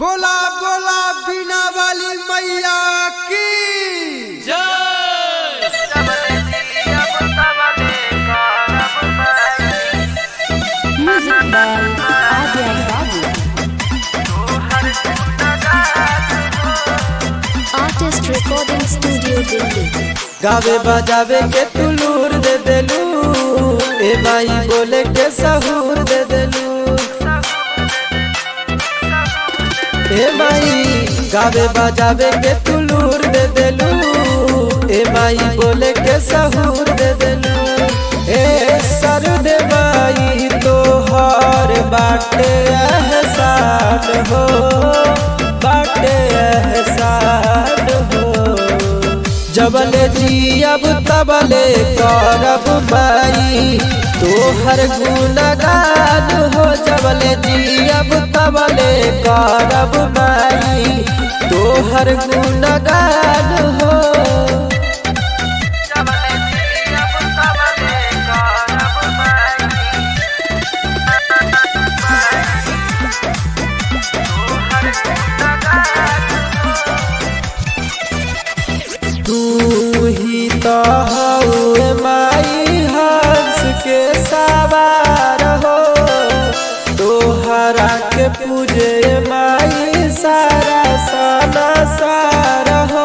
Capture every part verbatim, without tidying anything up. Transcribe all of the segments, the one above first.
बोला बोला बीना वाली मैया की जय। Music by Adrian Babu. Artist Recording Studio Delhi. गावे बजावे के तुलूर दे देलू, ए माई बोले के सहूर दे देलू। ए माई गावे बजावे के तुलूर दे देलू, ए माई बोले के सहूर दे देलू। ए सर दे माई तो हर बाटे एहसान हो, बाटे एहसान हो। जबले जियब तबले करब माई तोहर गुणगान हो। जबले जियब तबले करब माई तोहर गुणगान हो। तू ही तो हऊ माई हंस के सवार हो, तोहरा के पूजे माई सारा साना सारा हो।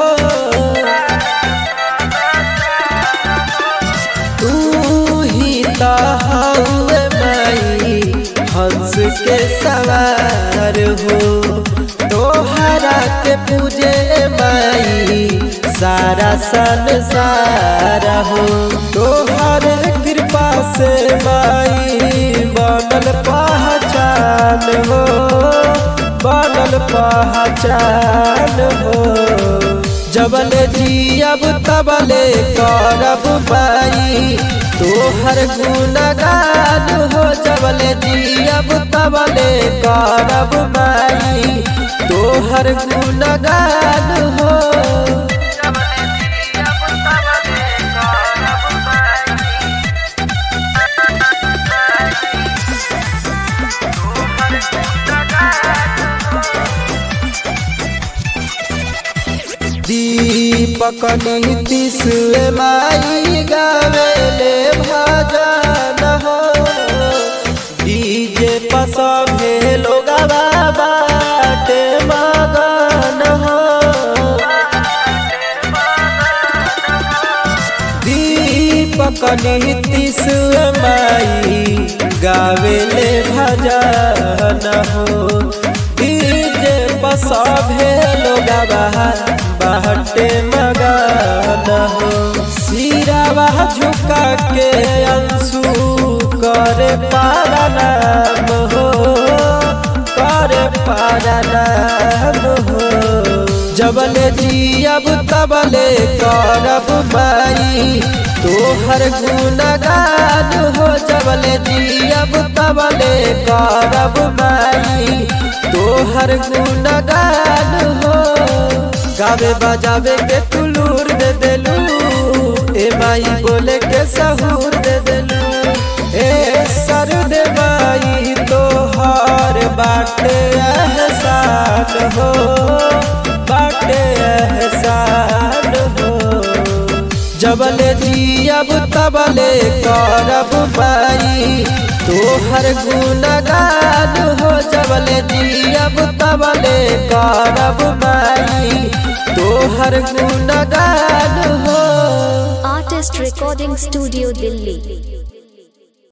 तू ही तो हऊ माई हंस के सवार हो, तोहरा के पूजे माई सारा संसार हो। तोहर कृपा से माई बनल पहचान हो, बनल पहचान हो। जबले जियब तबले करब माई तोहर गुणगान हो। जबले जियब तबले करब माई तोहर गुणगान हो। दीपक नीतीश माई गावेले भजन हो, डीजे पर सभे लोगवा बाटे मगन हो। दीपक नीतीश माई गावेले भजन हो, डीजे पर सभे लोगवा बाटे मगन हो। सिरावा झुका के अंशु करे पारनाम हो, करे पारनाम हो। जबले जियब तबले करब माई तोहर गुणगान हो। जबले जियब तबले करब माई तोहर गुणगान हो। गावे बजावे के तुलूर दे देलू, ए माई बोले के सहूर दे देलू। ए सर दे माई तोहर बाटे एहसान हो, बाटे एहसान हो। जबले जियब तबले करब माई तोहर गुणगान हो। जबले जियब तबले करब माई तोहर गुणगान हो। Artist Recording Studio Delhi.